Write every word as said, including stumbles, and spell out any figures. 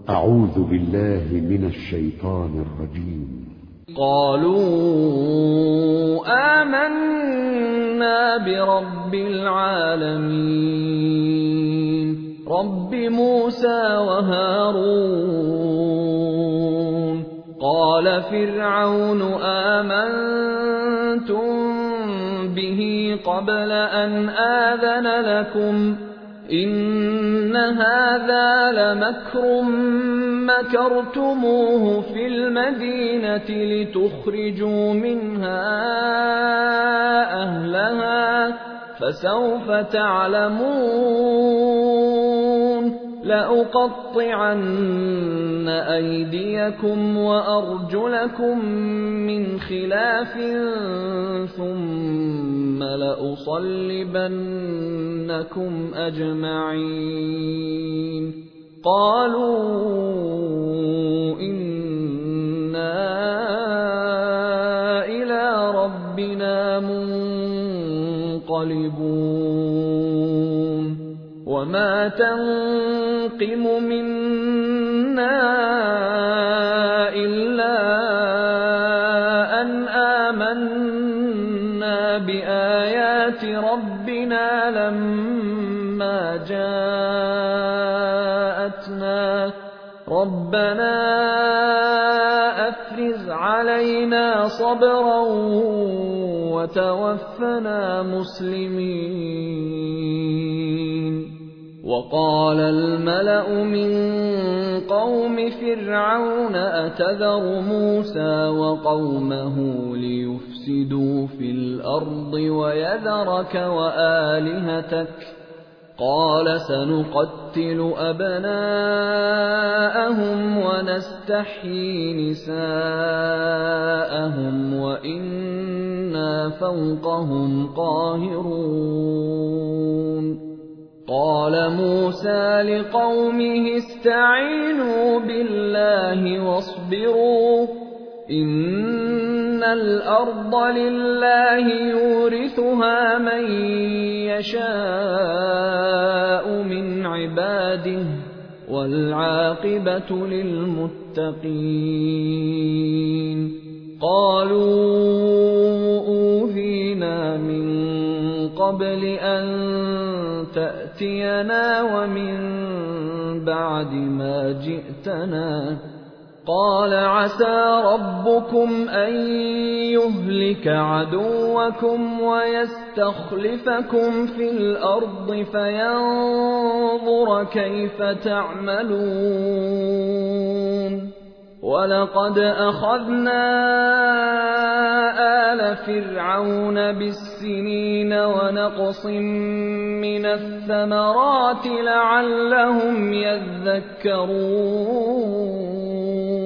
أعوذ بالله من الشيطان الرجيم. قالوا آمنا برب العالمين رب موسى وهارون. قال فرعون آمنتم به قبل أن آذن لكم إن هذا لمكر مكرتموه في المدينة لتخرجوا منها أهلها فسوف تعلمون. لأقطعن أيديكم وأرجلكم من خلاف ثم لأصلبنكم أجمعين. قالوا إنا إلى ربنا منقلبون. وما تنقم منا إلا أن آمنا بآيات ربنا لما جاءتنا ربنا أفرغ علينا صبرا وتوفنا مسلمين. وقال الملأ من قوم فرعون أتذر موسى وقومه ليفسدوا في الأرض ويذرك وآلهتك قال سنقتل أبناءهم ونستحيي نساءهم وإنا فوقهم قاهرون. قال موسى لقومه استعينوا بالله واصبروا إن الأرض لله يورثها من يشاء من عباده والعاقبة للمتقين. قالوا أوذينا من قبل أن تأتينا ومن بعد ما جئتنا قال عسى ربكم أن يهلك عدوكم ويستخلفكم في الأرض فينظر كيف تعملون. ولقد أخذنا آل فرعون بالسنين ونقص من الثمرات لعلهم يذكرون.